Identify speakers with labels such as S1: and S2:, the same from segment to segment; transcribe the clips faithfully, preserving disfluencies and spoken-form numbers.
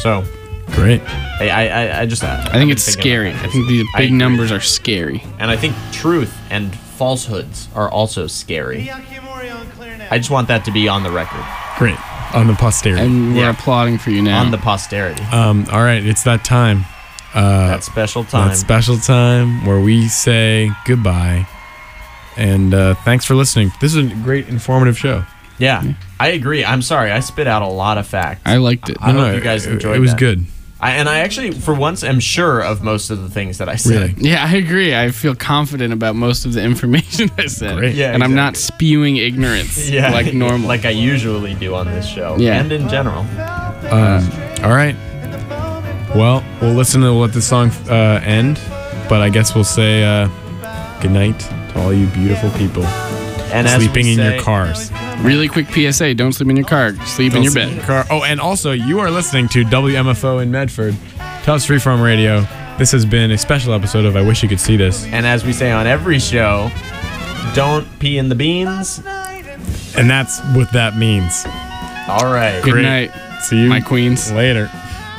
S1: So
S2: great.
S1: I I, I just I,
S3: I think it's scary. I think these big numbers are scary.
S1: And I think truth and falsehoods are also scary. I just want that to be on the record.
S2: Great. On the posterity.
S3: And we're
S1: Yeah.
S3: applauding for you now.
S1: On the posterity.
S2: Um, all right, it's that time. Uh,
S1: that special time.
S2: That special time where we say goodbye. And uh, thanks for listening. This is a great, informative show.
S1: Yeah, yeah, I agree. I'm sorry. I spit out a lot of facts.
S3: I liked it.
S1: I
S2: no,
S1: hope
S2: no,
S1: you guys
S2: it,
S1: enjoyed it.
S2: It was
S1: that.
S2: good.
S1: I, and I actually, for once, am sure of most of the things that I said.
S2: Really?
S3: Yeah, I agree. I feel confident about most of the information I said.
S2: Great.
S1: Yeah,
S3: and I'm
S1: exactly.
S3: not spewing ignorance
S1: Yeah,
S3: like normal.
S1: like I usually do on this show.
S3: Yeah.
S1: And in general.
S2: Um, all right. Well, we'll listen to let the song uh, end, but I guess we'll say uh, good night to all you beautiful people
S1: And as
S2: sleeping
S1: we
S2: in
S1: say,
S2: your cars.
S3: Really quick P S A, don't sleep in your car. Sleep in your
S2: Don't sleep
S3: bed.
S2: in car. Oh, and also, you are listening to W M F O in Medford, Tufts Freeform Radio. This has been a special episode of I Wish You Could See This.
S1: And as we say on every show, don't pee in the beans.
S2: And that's what that means.
S1: All right.
S3: Good
S2: Great.
S3: night,
S2: See you
S3: my queens.
S2: later.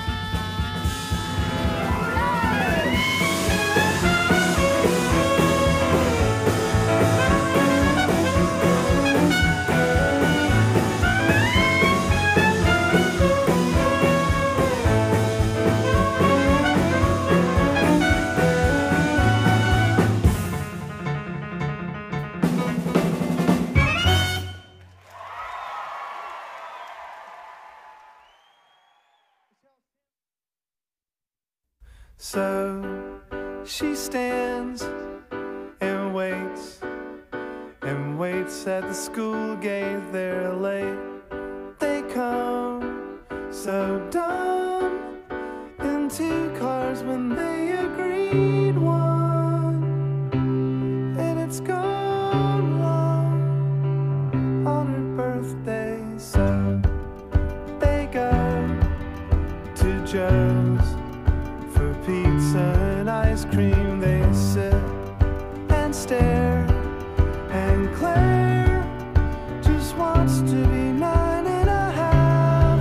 S4: So she stands and waits and waits at the school gate. They're late. They come so dumb in two cars when they agreed one, and it's gone wrong on her birthday. So they go to Joe's for pizza and ice cream. They sit and stare, and Claire just wants to be nine and a half.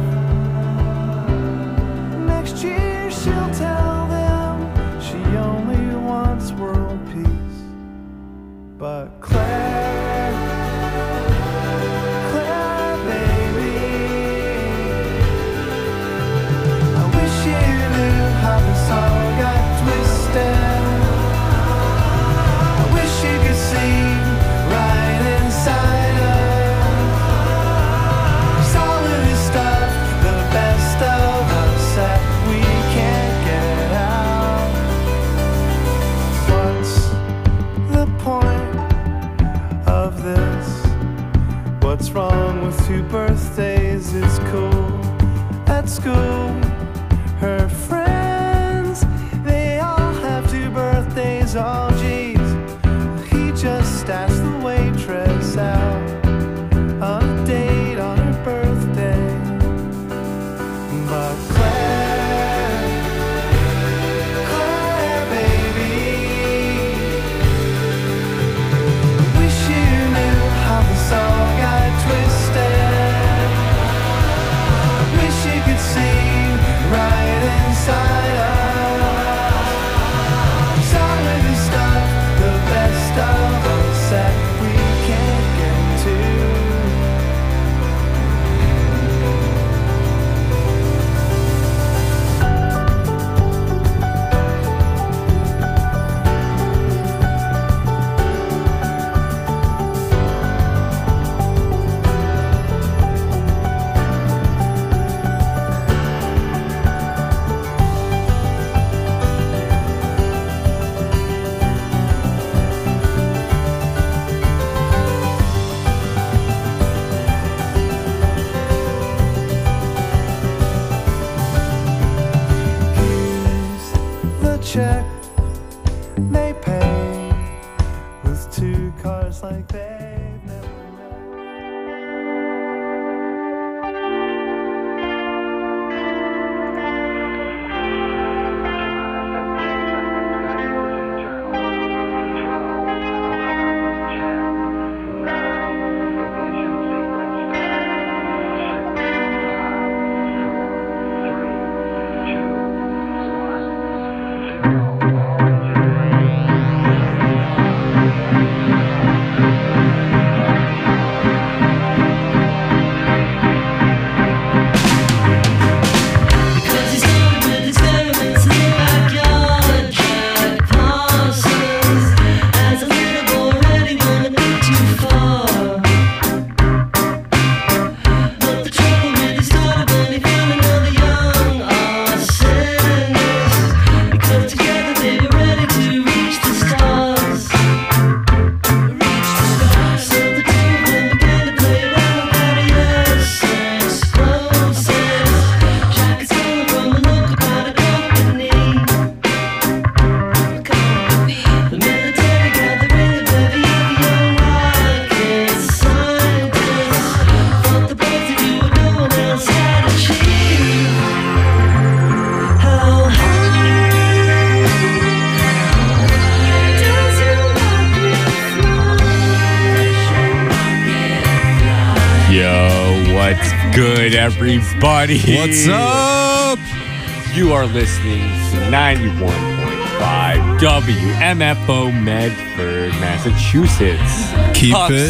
S4: Next year she'll tell them she only wants world peace. But Claire, Claire, baby, I wish you knew how this all got twisted. I wish you could see right inside us. 'Cause all of this stuff, the best of us that we can't get out. What's the point of this? What's wrong with two birthdays? It's cool at school. Her friends, they all have two birthdays. Oh geez, he just asked the waitress out on a date on her birthday. But Claire, Claire, baby, I wish you knew how this all got twisted. I wish you could see right inside us. All of this stuff, the best of us that we can't get to.
S5: good, everybody?
S2: What's up?
S5: You are listening to ninety-one point five W M F O Medford, Massachusetts.
S2: Keep
S5: Puffs
S2: it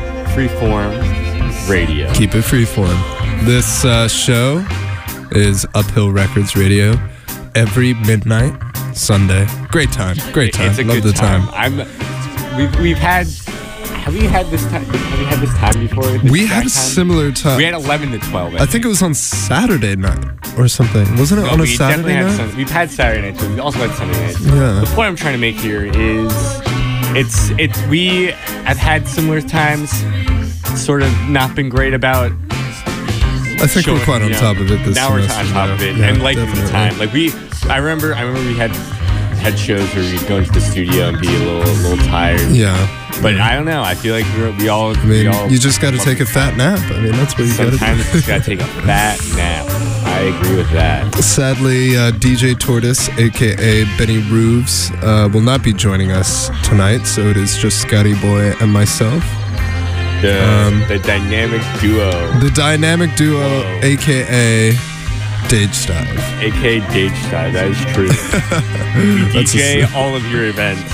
S5: Freeform Radio.
S2: Keep it freeform. This uh, show is Uphill Records Radio every midnight Sunday. Great time. Great time.
S5: It's a
S2: Love
S5: good
S2: the time.
S5: time. I'm. We've we've had. Have we had this time? Have we had this time before? This
S2: We had a
S5: exact time?
S2: similar time.
S5: We had eleven to twelve.
S2: I think it was on Saturday night or something. Wasn't it
S5: No,
S2: on a
S5: we
S2: Saturday
S5: definitely had
S2: night?
S5: Sun- we've had Saturday nights, but we also had Sunday nights.
S2: Yeah.
S5: The point I'm trying to make here is, it's it's we have had similar times, sort of not been great about.
S2: I think
S5: showing,
S2: we're quite on
S5: you know,
S2: top of it this
S5: Now we're
S2: semester.
S5: on top of it,
S2: Yeah,
S5: and liking the
S2: definitely.
S5: time. Like we, I remember, I remember we had had shows where we'd go into the studio and be a little a little tired.
S2: Yeah.
S5: But I don't know. I feel like we're, we all.
S2: I mean, you just got to take a fat nap. I mean, that's what you got to
S5: Sometimes you
S2: do.
S5: just gotta take a fat nap. I agree with that.
S2: Sadly, uh, D J Tortoise, aka Benny Roofs, uh, will not be joining us tonight, so it is just Scotty Boy and myself.
S5: The
S2: Um,
S5: the dynamic duo,
S2: The dynamic duo,
S5: Whoa.
S2: aka Dage Style.
S5: aka Dage Style. That is true. We
S2: That's
S5: D J
S2: a-
S5: all of your events.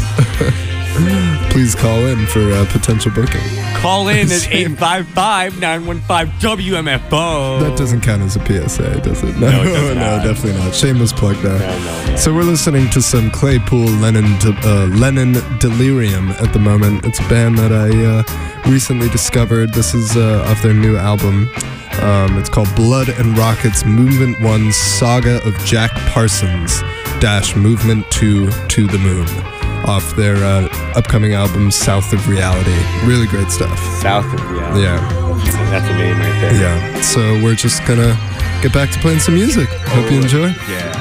S2: Please call in for uh, potential booking.
S5: Call in at eight five five, nine one five, W M F O.
S2: That doesn't count as a P S A, does it? No,
S5: No, it does
S2: no,
S5: not.
S2: definitely not. Shameless plug there.
S5: No, no, no.
S2: So we're listening to some Claypool Lennon De- uh, Lennon Delirium at the moment. It's a band that I uh, recently discovered. This is uh, off their new album. Um, it's called Blood and Rockets Movement One Saga of Jack Parsons dash Movement Two to the Moon, off their uh, upcoming album South of Reality. Really great stuff.
S5: South of reality.
S2: Yeah,
S5: That's a name right there.
S2: yeah. So we're just gonna get back to playing some music. Hope you enjoy.
S5: Yeah.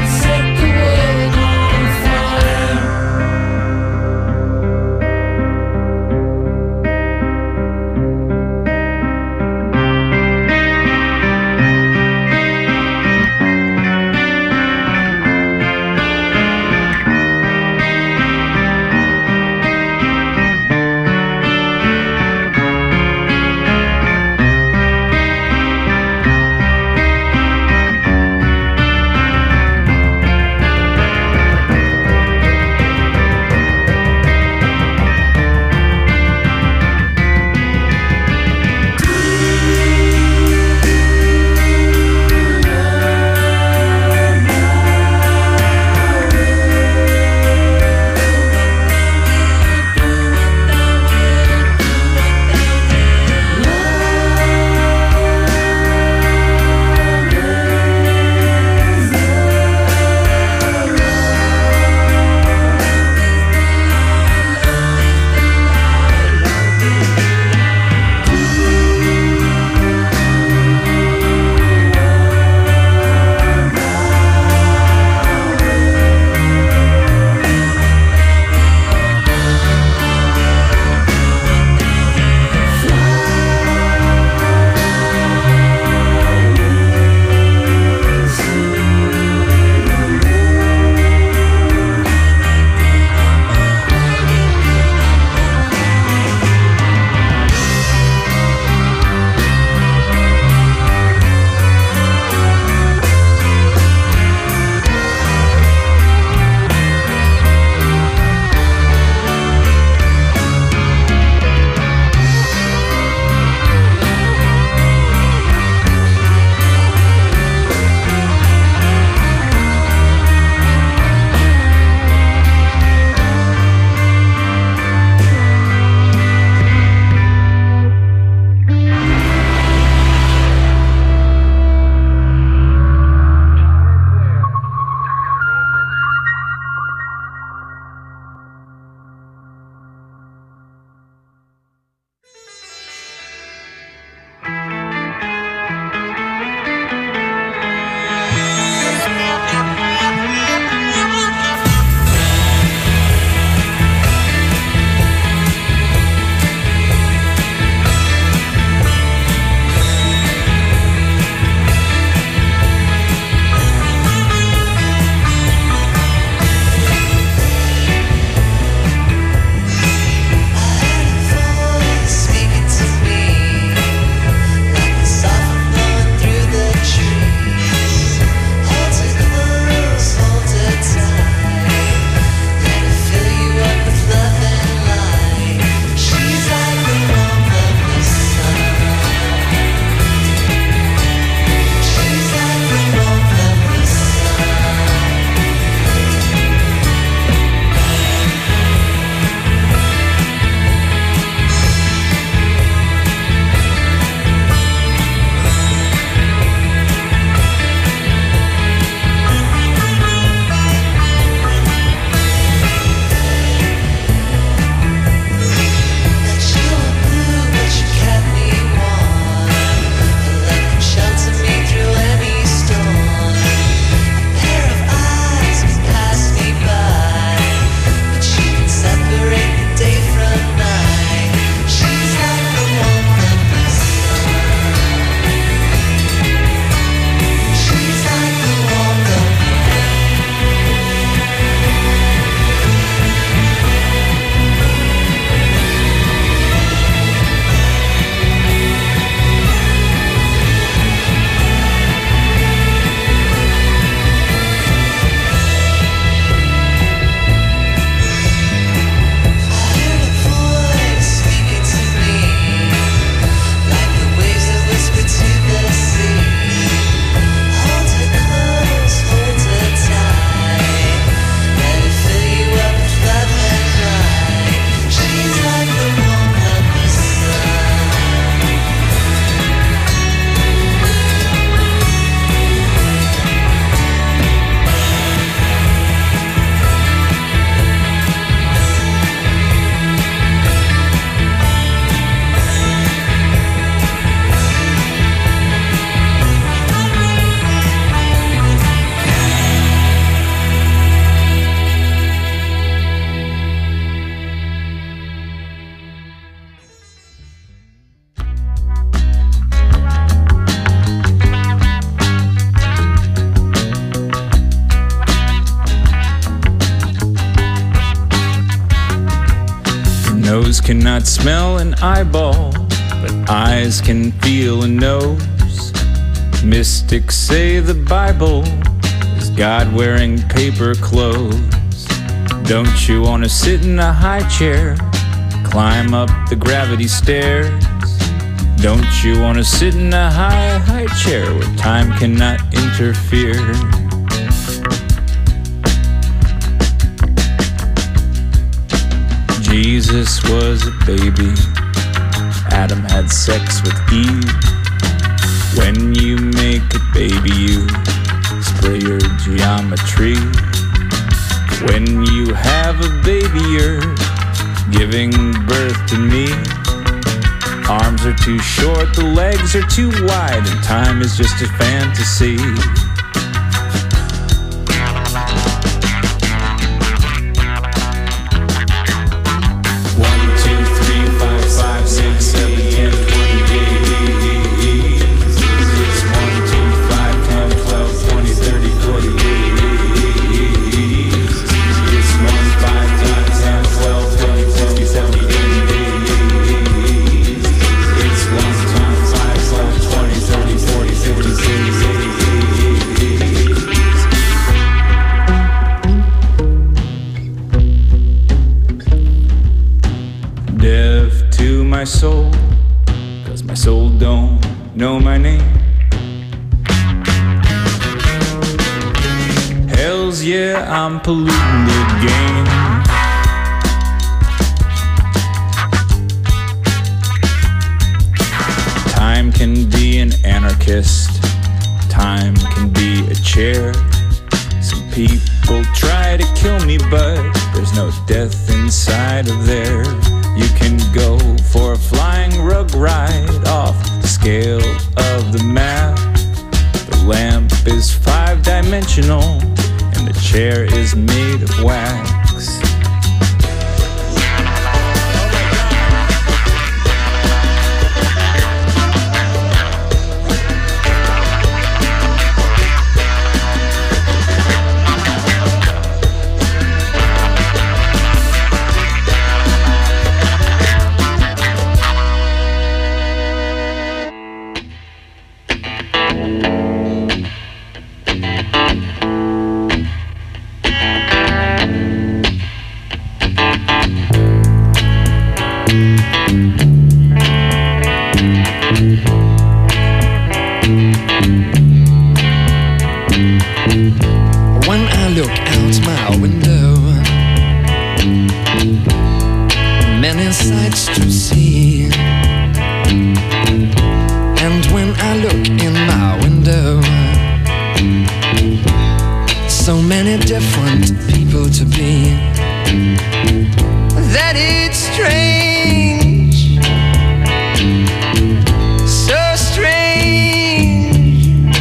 S6: Set the world on fire. Nose cannot smell an eyeball, but eyes can feel a nose. Mystics say the Bible is God wearing paper clothes. Don't you want to sit in a high chair, climb up the gravity stairs? Don't you want to sit in a high, high chair where time cannot interfere? Jesus was a baby. Adam had sex with Eve. When you make a baby, you spray your geometry. When you have a baby, you're giving birth to me. Arms are too short, the legs are too wide, and time is just a fantasy. One, two, three, five, five, six, seven, ten, twenty. It's one, two, five, ten, twelve, twenty, thirty, forty. It's one, five, ten, twelve, twenty, twenty, seventy, eighty. Deaf to my soul, cause my soul don't know my name. Hells yeah, I'm polluting the game. Time can be an anarchist, time can be a chair. Some people try to kill me, but there's no death inside of there. You can go for a flying rug ride off the scale of the map. The lamp is five-dimensional and the chair is made of wax.
S7: When I look out my window, many sights to see. And when I look in my window, so many different people to be, that it's strange, so strange.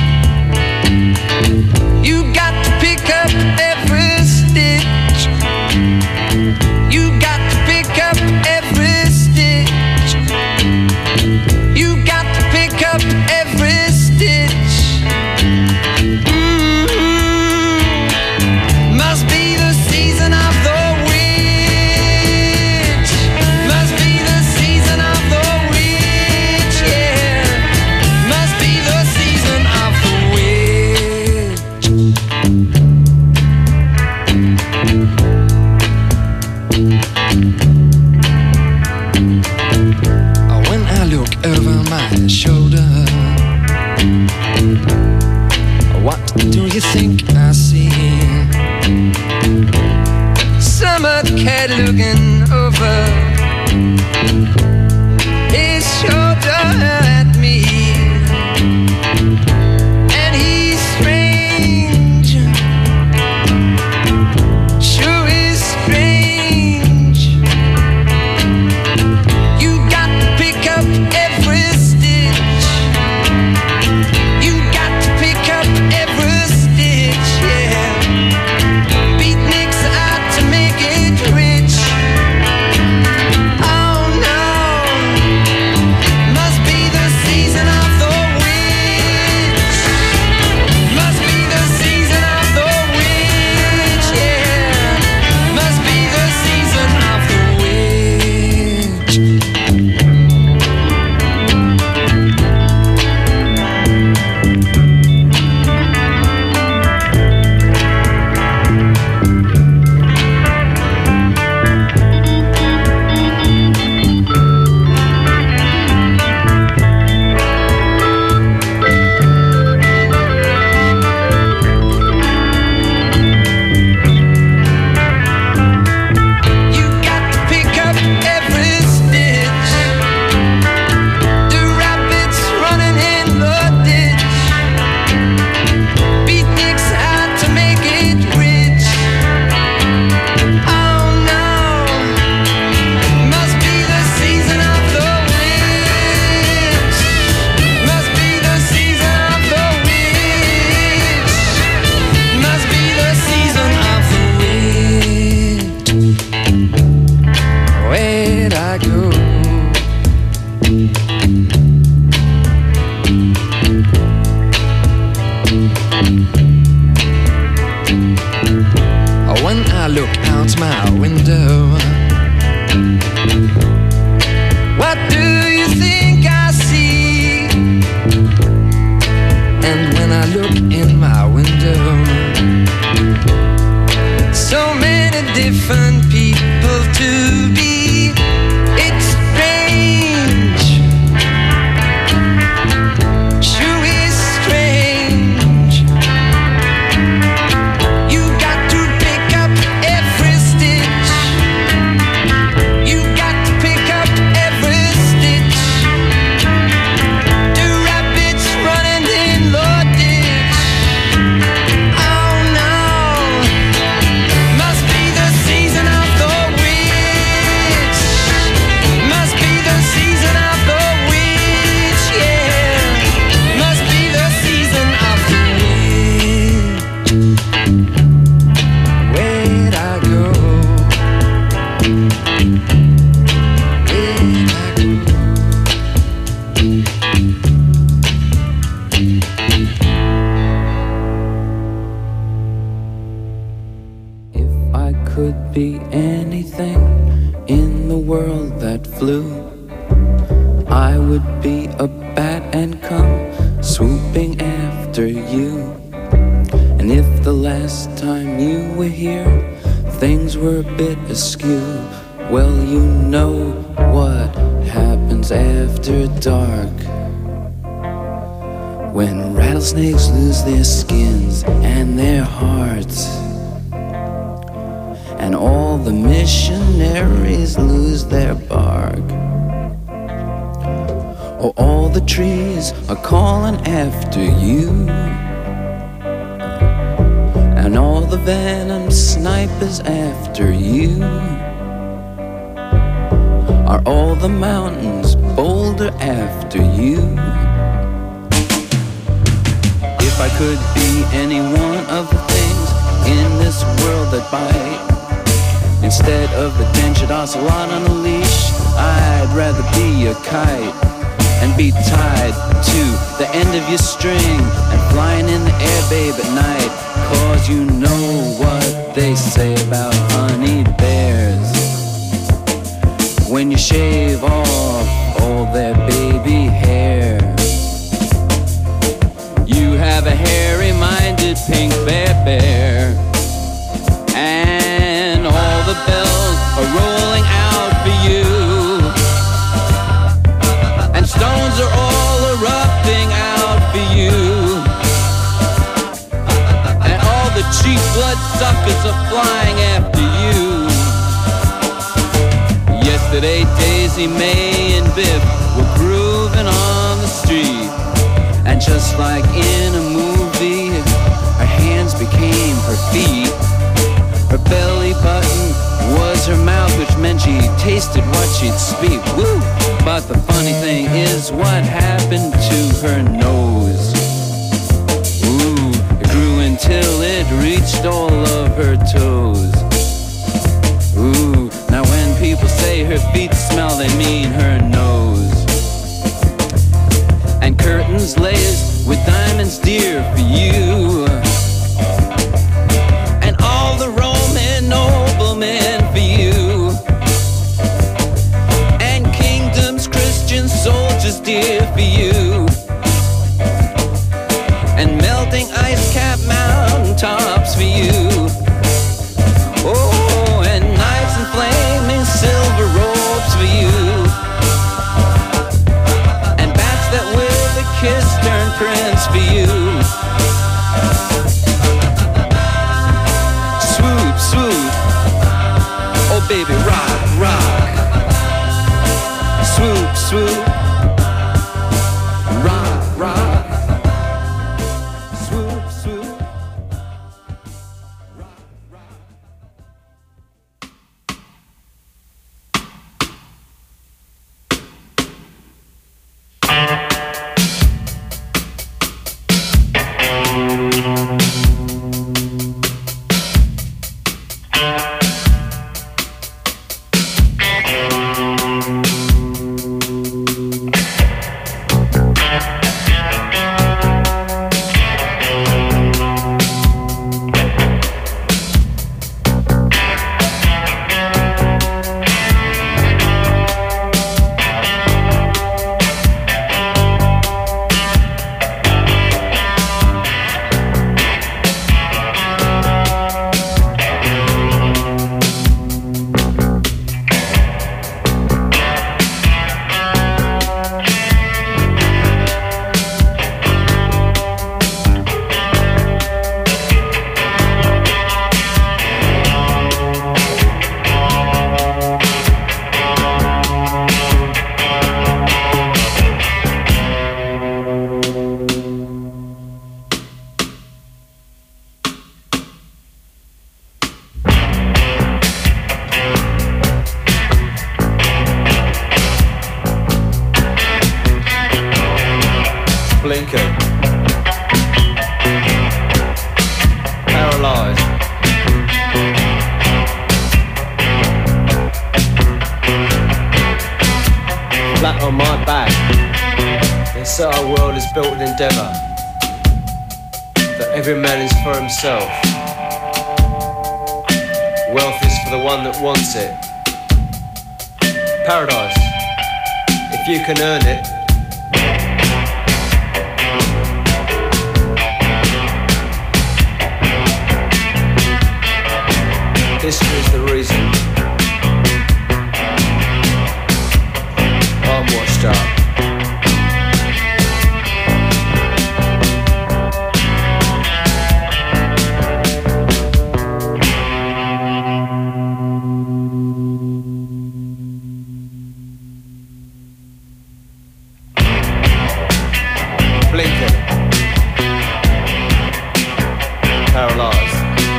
S7: You got to pick up every stitch. You got to pick up every stitch. You got to pick up every stitch. Mm-hmm. Must be the season of the witch. Must be the season of the witch, yeah. Must be the season of the witch. When I look over my shoulder, what do you think I see? Summer cat looking over his shoulder at me, and he's strange, sure is strange. You got to pick up every stitch. You got to pick up every stitch, yeah. Beatniks out to make it rich. Oh no.
S6: If I could be anything in the world that flew, I would be a bat and come swooping after you. And if the last time you were here things were a bit askew, well, you know what happens after dark, when rattlesnakes lose their skins and their hearts, and all the missionaries lose their bark. Oh, all the trees are calling after you, and all the venom snipers after you. Are all the mountains bolder after you? If I could be any one of the things in this world that bite, instead of the dentured ocelot on a leash, I'd rather be a kite and be tied to the end of your string and flying in the air, babe, at night. Cause you know what they say about honey bears. When you shave off all their baby hair, you have a hairy-minded pink bear bear, and all the bells are rolling out for you, and stones are all erupting out for you, and all the cheap bloodsuckers are flying after you. Yesterday, Daisy May and Biff were grooving on the street, and just like in a movie, her hands became her feet. Her belly button was her mouth, which meant she tasted what she'd speak. Woo! But the funny thing is, what happened to her nose? Ooh, it grew until it reached all of her toes. Ooh, now when people say her feet smell, they mean her nose. And curtains laced with diamonds dear for you, and all the Roman noblemen for you, and kingdoms, Christian soldiers dear for you, and melting ice-capped mountain tops for you. Oh, and knights and flaming silver robes for you, and bats that with a kiss turn prince for you. Swoop, swoop, oh baby, rock, rock. Swoop, swoop, rock, rock. Swoop, swoop.
S8: flat on my back. They say our world is built in endeavour, that every man is for himself. Wealth is for the one that wants it. Paradise, if you can earn it. History is the reason I'm washed up. Blinking, paralysed.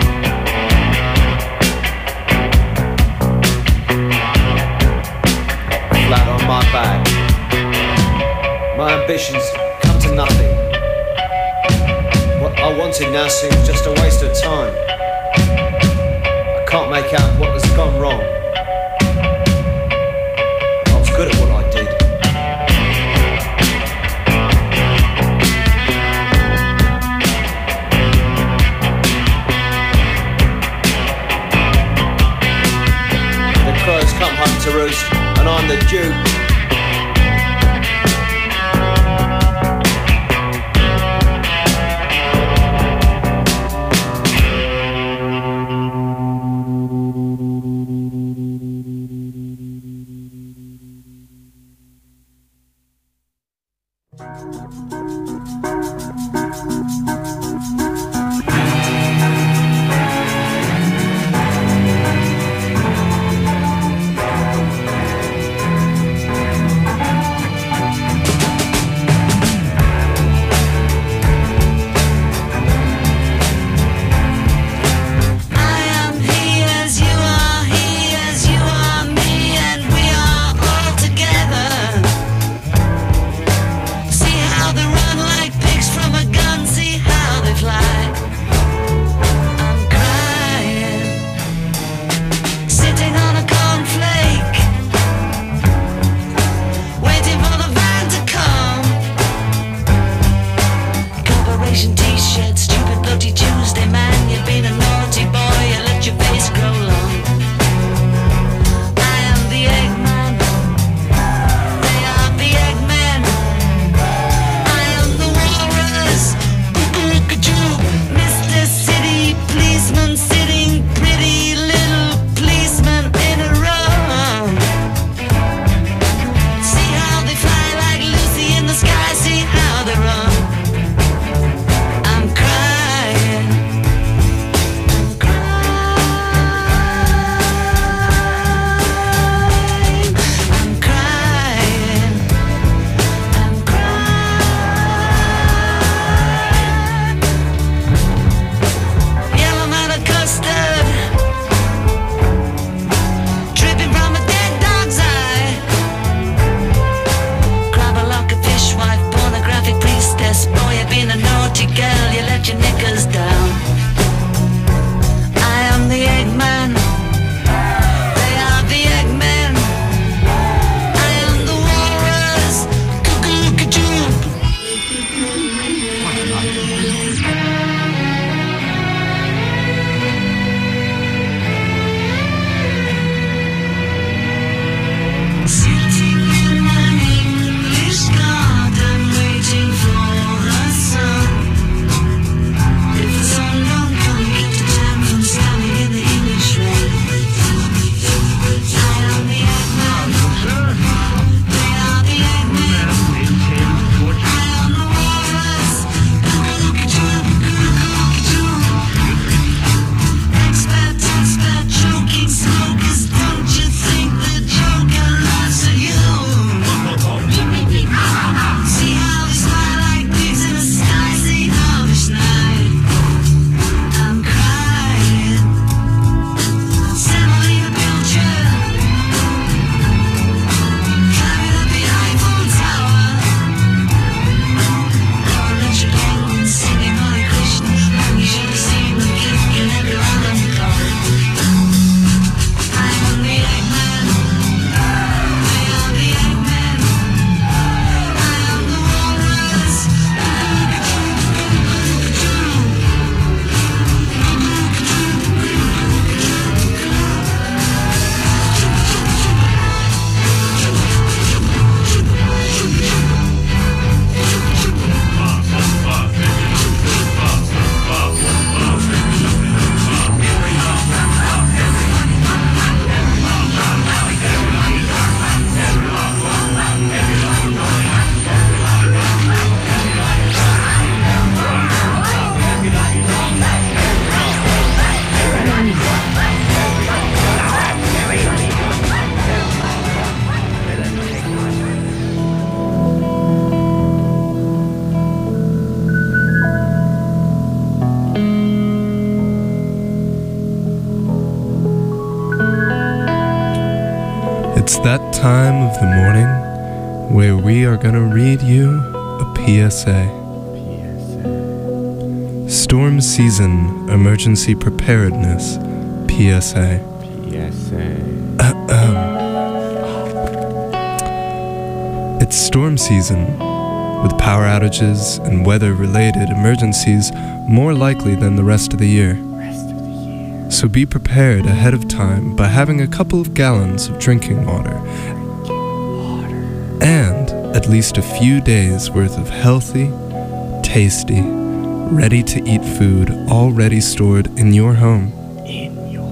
S8: Flat on my back. My ambitions come to nothing. What I wanted now seems just a waste of time. I can't make out what has gone wrong. I was good at what I did. The crows come home to roost, and I'm the duke.
S2: It's that time of the morning where we are gonna read you a P S A.
S5: P S A.
S2: Storm Season Emergency Preparedness, P S A.
S5: P S A.
S2: It's storm season, with power outages and weather-related emergencies more likely than the rest of the year. So be prepared ahead of time by having a couple of gallons of drinking water and at least a few days worth of healthy, tasty, ready-to-eat food already stored in your home.
S5: In your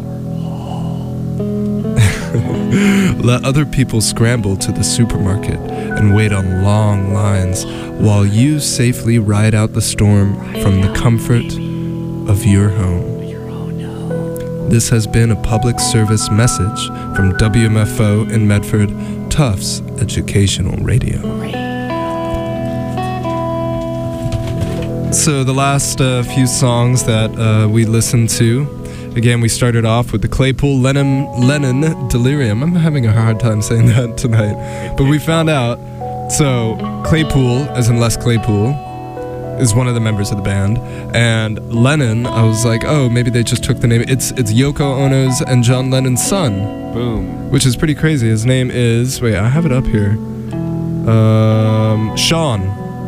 S2: Let other people scramble to the supermarket and wait on long lines while you safely ride out the storm from the comfort of your home. This has been a public service message from W M F O in Medford, Tufts Educational Radio. So the last uh, few songs that uh, we listened to, again, we started off with the Claypool Lennon, Lennon Delirium. I'm having a hard time saying that tonight, but we found out. So Claypool, as in Les Claypool, is one of the members of the band, and Lennon, I was like, oh, maybe they just took the name. It's it's Yoko Ono's and John Lennon's son.
S5: Boom.
S2: Which is pretty crazy. His name is, wait, I have it up here. Um, Sean.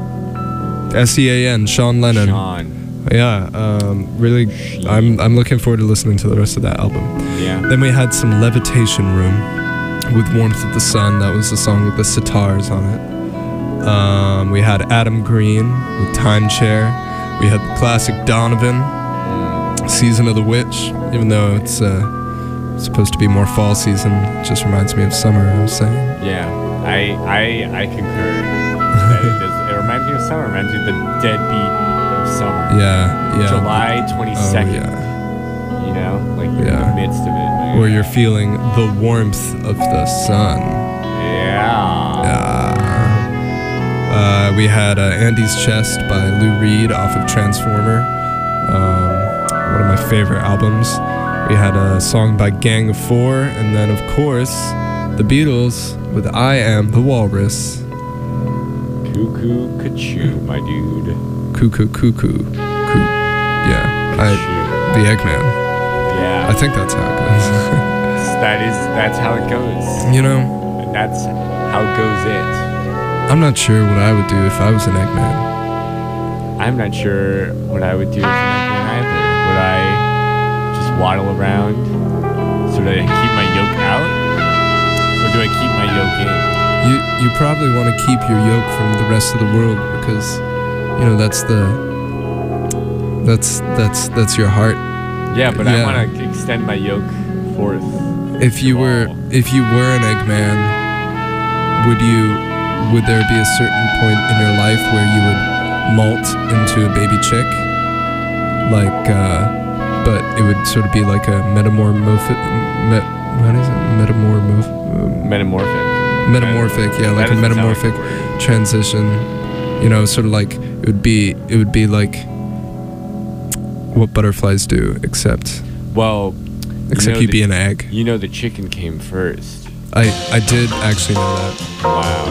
S2: S E A N, Sean Lennon.
S5: Sean.
S2: Yeah, um, really, I'm I'm looking forward to listening to the rest of that album.
S5: Yeah.
S2: Then we had some Levitation Room with Warmth of the Sun. That was the song with the sitars on it. Um, we had Adam Green with Time Chair. We had the classic Donovan, Season of the Witch, even though it's uh, supposed to be more fall season. It just reminds me of summer, I was saying.
S5: Yeah, I I I concur. That it, does, it reminds me of summer. It reminds me of the deadbeat of summer.
S2: Yeah, yeah.
S5: July twenty-second.
S2: Oh, yeah.
S5: You know, like you're
S2: Yeah.
S5: in the midst of it. Man.
S2: Where you're feeling the warmth of the sun.
S5: Yeah.
S2: Yeah. Uh, we had uh, Andy's Chest by Lou Reed off of Transformer, um, one of my favorite albums. We had a song by Gang of Four, and then, of course, the Beatles with I Am the Walrus.
S5: Cuckoo, cuckoo, my dude.
S2: Cuckoo, cuckoo, coo. Yeah, I, the Eggman.
S5: Yeah.
S2: I think that's how it goes.
S5: that is, that's how it goes.
S2: You know,
S5: And that's how goes it.
S2: I'm not sure what I would do if I was an Eggman.
S5: I'm not sure what I would do as an Eggman either. Would I just waddle around so that I keep my yoke out? Or do I keep my yoke in?
S2: You you probably want to keep your yoke from the rest of the world because, you know, that's the that's that's that's your heart.
S5: Yeah, but
S2: Yeah.
S5: I want to extend my yoke forth.
S2: If you were if you were an Eggman, would you would there be a certain point in your life where you would molt into a baby chick? Like, uh, but it would sort of be like a metamorphic. Me, what is it? Metamorph.
S5: Metamorphic.
S2: Metamorphic, yeah, like
S5: That
S2: a
S5: doesn't sound like
S2: metamorphic
S5: a word.
S2: transition. You know, sort of like it would be. It would be like what butterflies do, except
S5: Well,
S2: except
S5: know
S2: you'd
S5: the-
S2: be an egg.
S5: You know the chicken came first.
S2: I I did actually know that.
S5: Wow.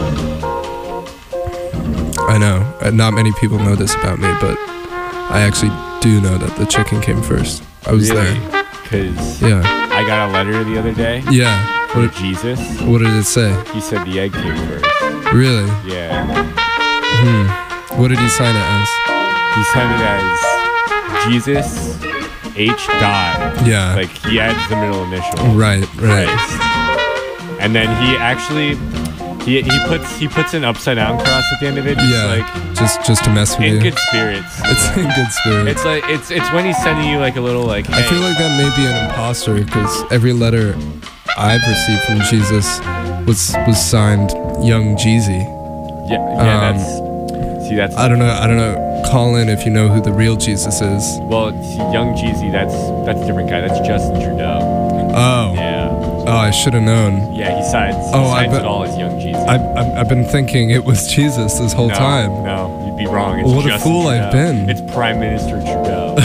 S2: I know. Uh, Not many people know this about me, but I actually do know that the chicken came first. I was
S5: Really?
S2: there.
S5: Because
S2: Yeah.
S5: I got a letter the other day
S2: Yeah.
S5: from
S2: What,
S5: Jesus.
S2: what did it say?
S5: He said the egg came first.
S2: Really?
S5: Yeah.
S2: Hmm. What did he sign it as?
S5: He signed it as Jesus H. dot.
S2: Yeah.
S5: Like he adds the middle initial.
S2: Right, right.
S5: Christ. And then he actually he he puts he puts an upside down cross at the end of it. Just
S2: Yeah.
S5: like
S2: Just just to mess with
S5: in
S2: you.
S5: good spirits.
S2: It's in good spirit.
S5: It's like it's it's when he's sending you like a little like.
S2: I
S5: Hey,
S2: feel like that may be an imposter because every letter I've received from Jesus was was signed Young Jeezy.
S5: yeah, yeah.
S2: um,
S5: that's see that's
S2: I don't know. I don't know. Call in if you know who the real Jesus is.
S5: well, see, Young Jeezy. That's that's a different guy. That's Justin Trudeau.
S2: Oh.
S5: Yeah,
S2: Oh, I should have known.
S5: yeah. He signs. He
S2: Oh, I
S5: signs
S2: bet-
S5: it all as Young Jeezy.
S2: I, I, I've been thinking it was Jesus this whole
S5: no,
S2: time.
S5: No, you'd be wrong. It's
S2: What a
S5: Justin
S2: fool I've
S5: Trudeau.
S2: been.
S5: It's Prime Minister Trudeau.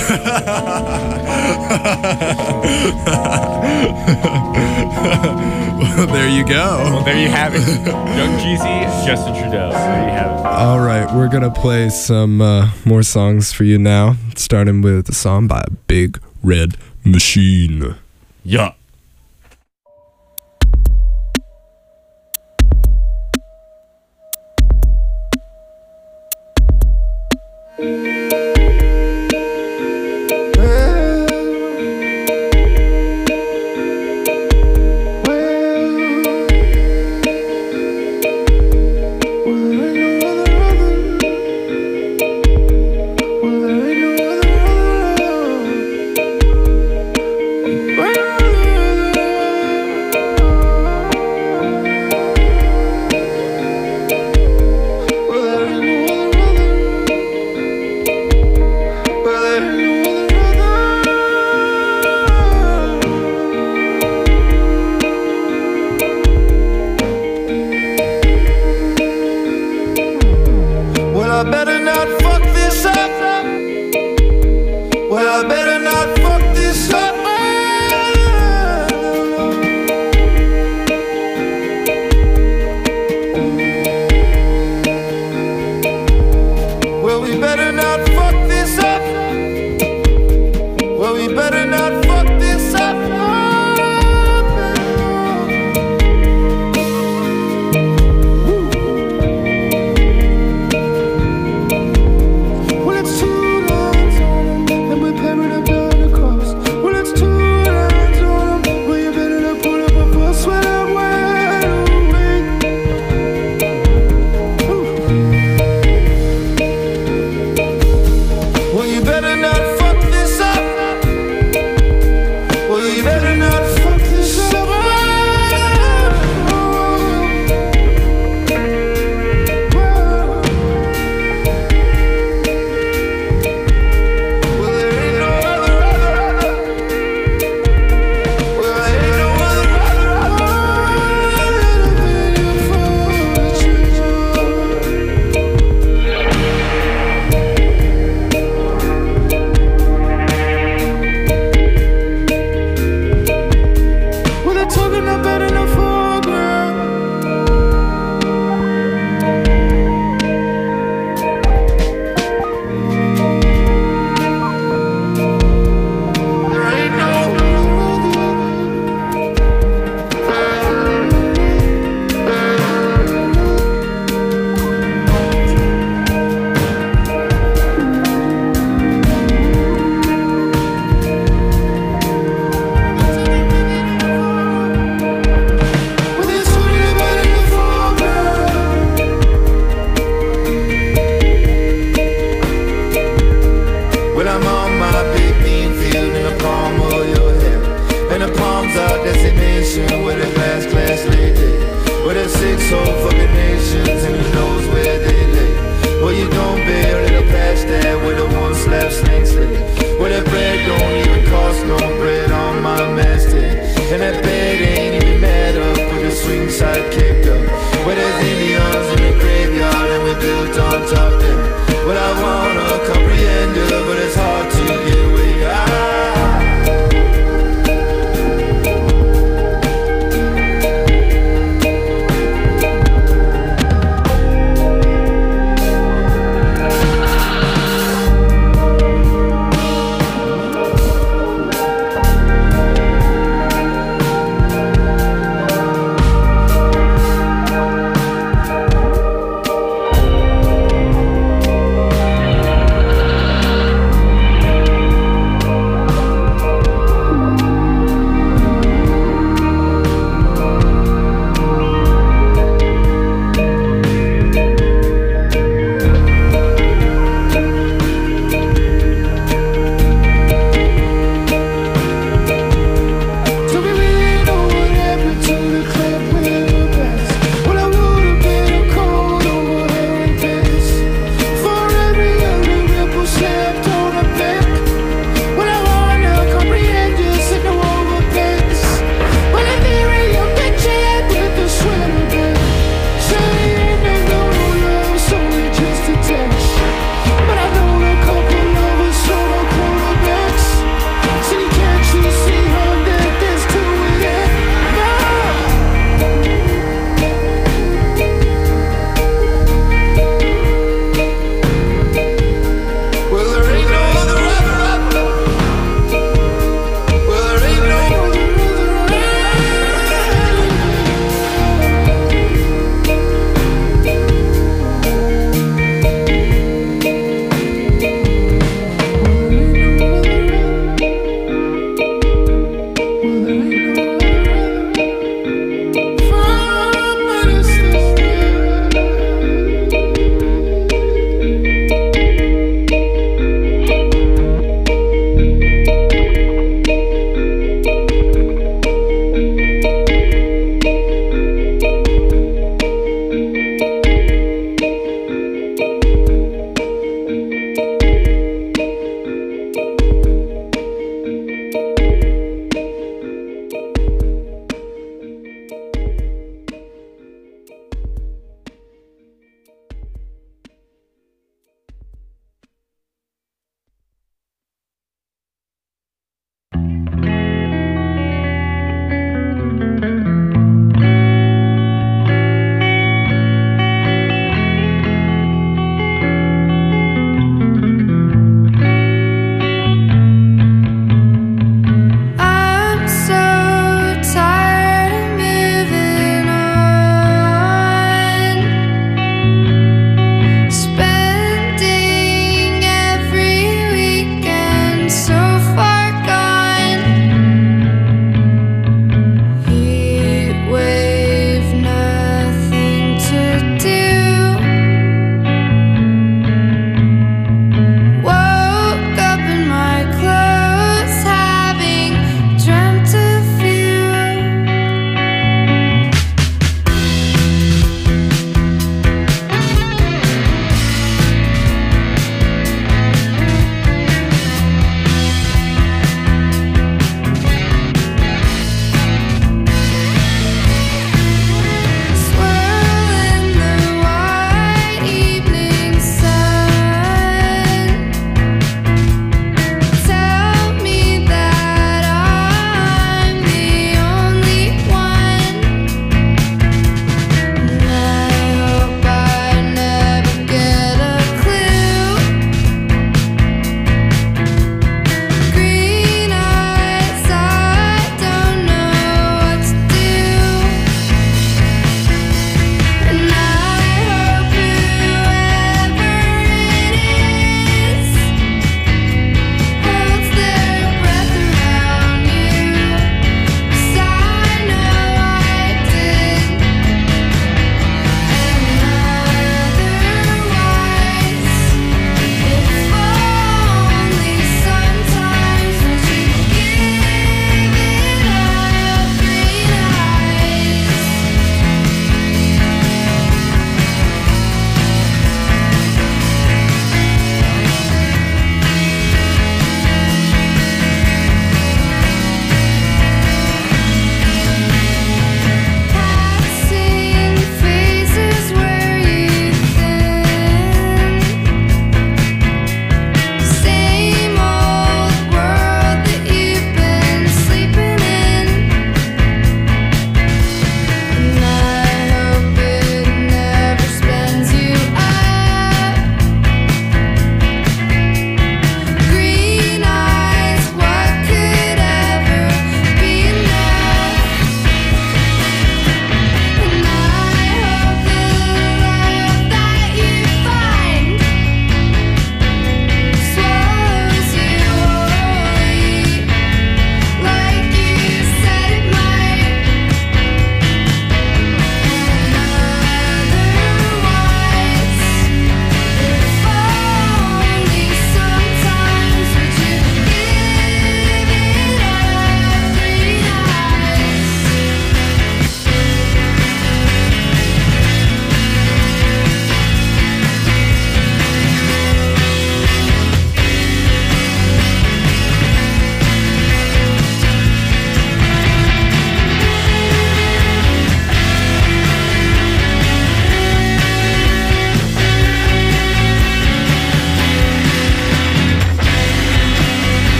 S2: Well, there you go.
S5: Well, there you have it. Young Jeezy, Justin Trudeau. There you have it.
S2: All right, we're gonna play some uh, more songs for you now, starting with a song by Big Red Machine.
S5: Yeah.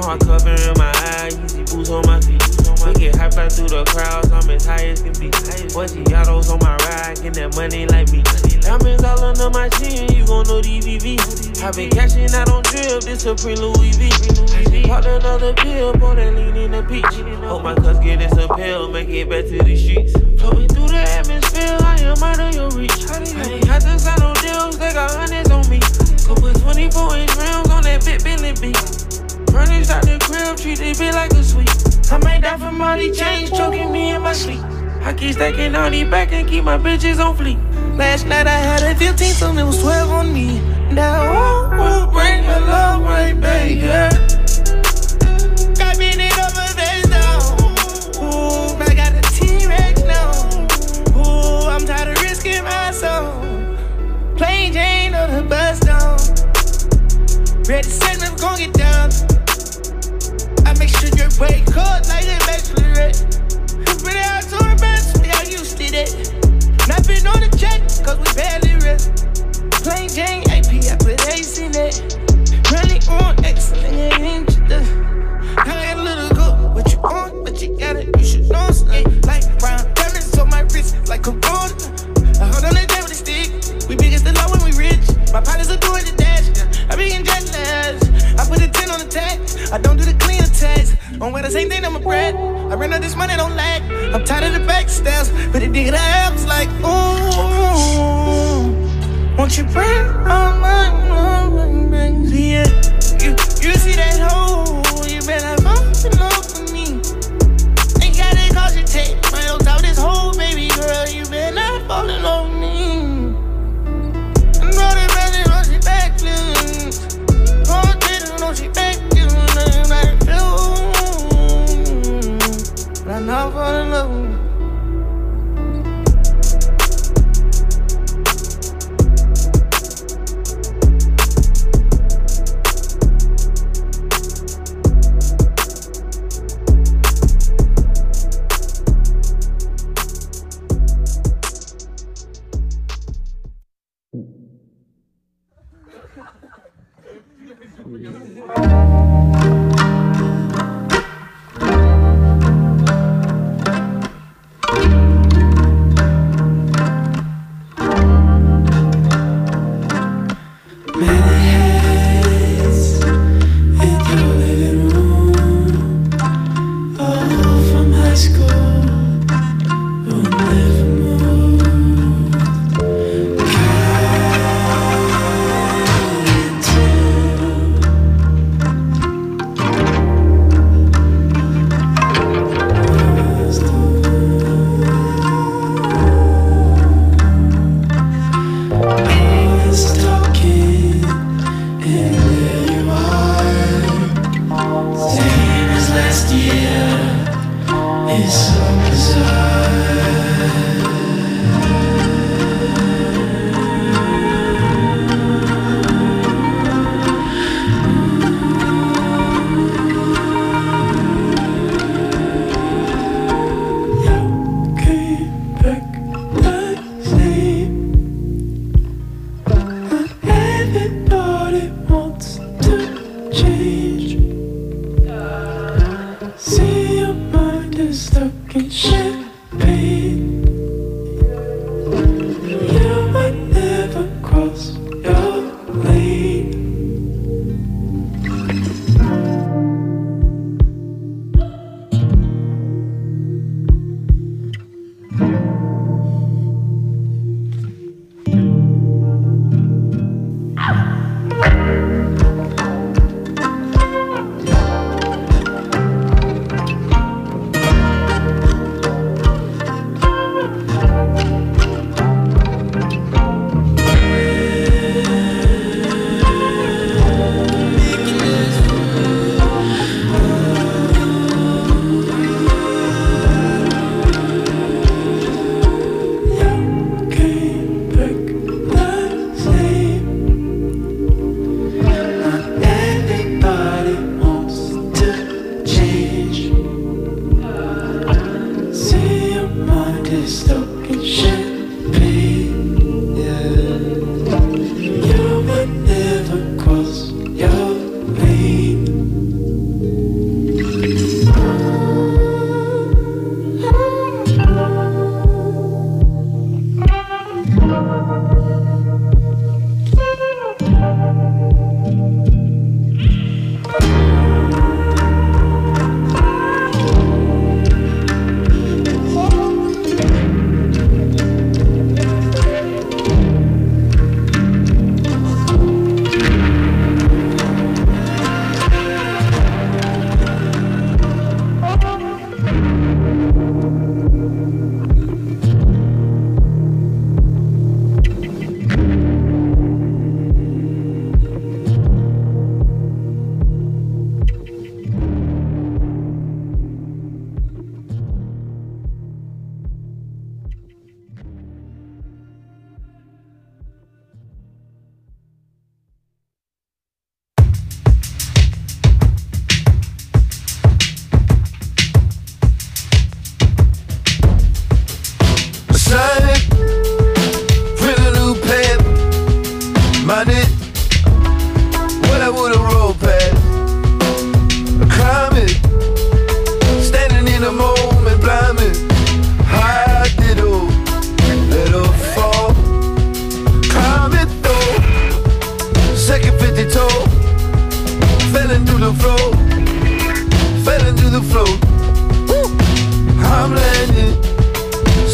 S9: my cover in my eye, easy boots on my feet. We get hyped right through the crowds, I'm as high as can be. Boy, Giotto's on my ride, get that money like me. Diamonds all under my chin, you gon' know D V V. I been cashing out on drip, this Supreme Louis V. I just popped another pill, pour that lean in the peach. Hope my cuss get this appeal, make it back to the streets. Floating through the atmosphere, I am out of your reach. I ain't had to sign no deals, they got hundreds on me. So put twenty-four inch rims on that big Billy B. Furnished out the crib, treat this bitch like a sweet. I might die from all these chains, choking me in my sleep. I keep stacking all these back and keep my bitches on fleek. Last night I had a fifteen, so it was twelve on me. Now I will bring the love right back, yeah. Got me in over face down. Ooh, I got a T-Rex now. Ooh, I'm tired of risking my soul. Plain Jane on the bus down. Ready, set, never gon' get down. I make sure you're way cold like a bachelorette. Put it out to the best, we got used to that. Not been on the check, cause we barely rest. Plain Jane A P, I put ace in it. Really on excellent, ain't you the? I got a little good, what you want, but you got it, you should know something. Like brown diamonds on my wrist, like Corona. I hold on the day with a stick, we big as the law when we rich. My partners are doing the dash, I be in jet lags. I put a ten on the tag, I don't do the cleaner tags. On wear the same thing, I'm a bread. I ran out this money, don't lag. I'm tired of the backstabs, but the dig the abs like, ooh. Won't you bring all my moments? Yeah, you, you see that hole, you better fall in love with me. Ain't got it cause you take my old out this hole, baby girl, you better not fall in love with me. And all the better, on she back, please. Oh, didn't know she back, you know, I feel. But I now fall in love with me.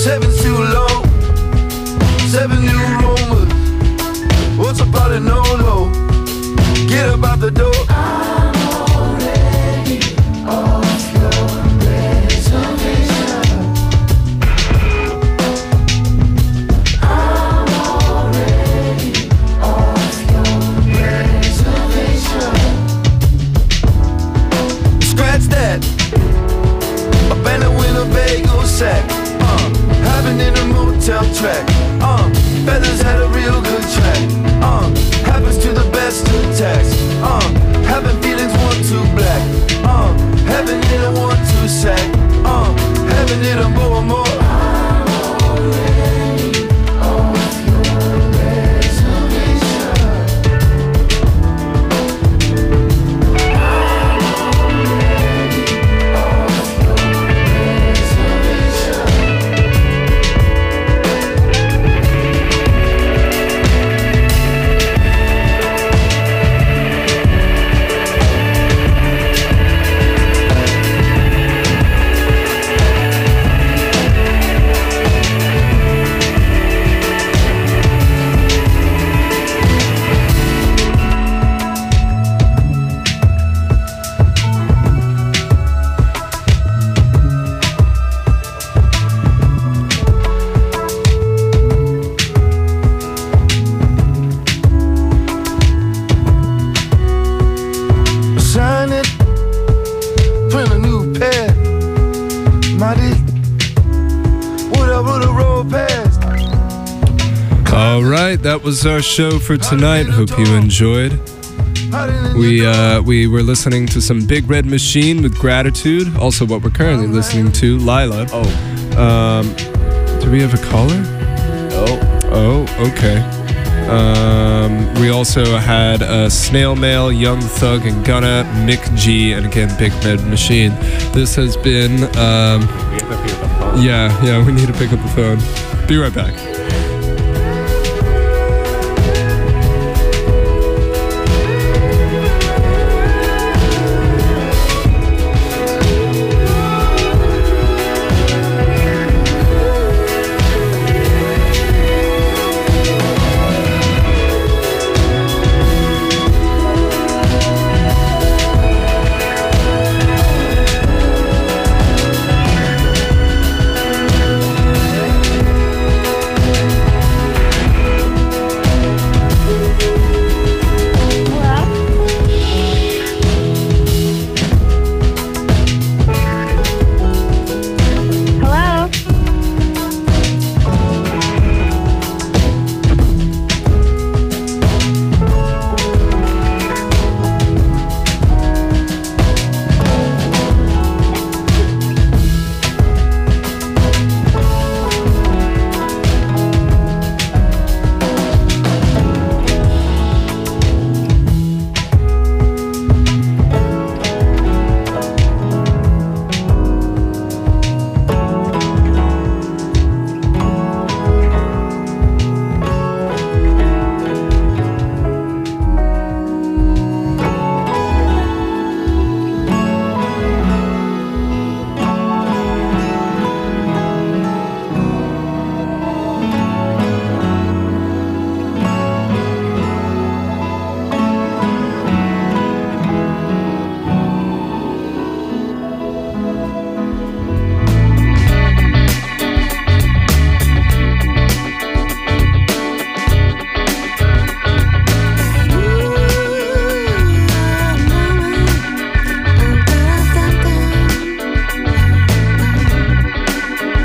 S10: Seven's too low. Seven new Romans. What's about it? No low. Get up out the door. I'm already off your reservation. I'm already off your reservation. Scratch that. Abandoned Winnebago sack. Uh, having in a motel track. Uh, feathers had a real good track. Uh, happens to the best of tax. Uh, having feelings one two black. Uh, having in a one two sack. Uh, having in a more and more. I'm already off your reservation. I'm already off your reservation. Sign it, print a new pad. Mighty, whatever the road past.
S2: All right, that was our show for tonight. Hope you enjoyed. We uh, we were listening to some Big Red Machine with Gratitude. Also, what we're currently listening to, Lila.
S5: Oh.
S2: Um, do we have a caller?
S5: Oh.
S2: Oh, okay. Um, we also had uh, Snail Mail, Young Thug and Gunna, Nick G, and again Big Red Machine. This has been. Um,
S5: We have to pick up the phone.
S2: yeah, yeah. We need to pick up the phone. Be right back.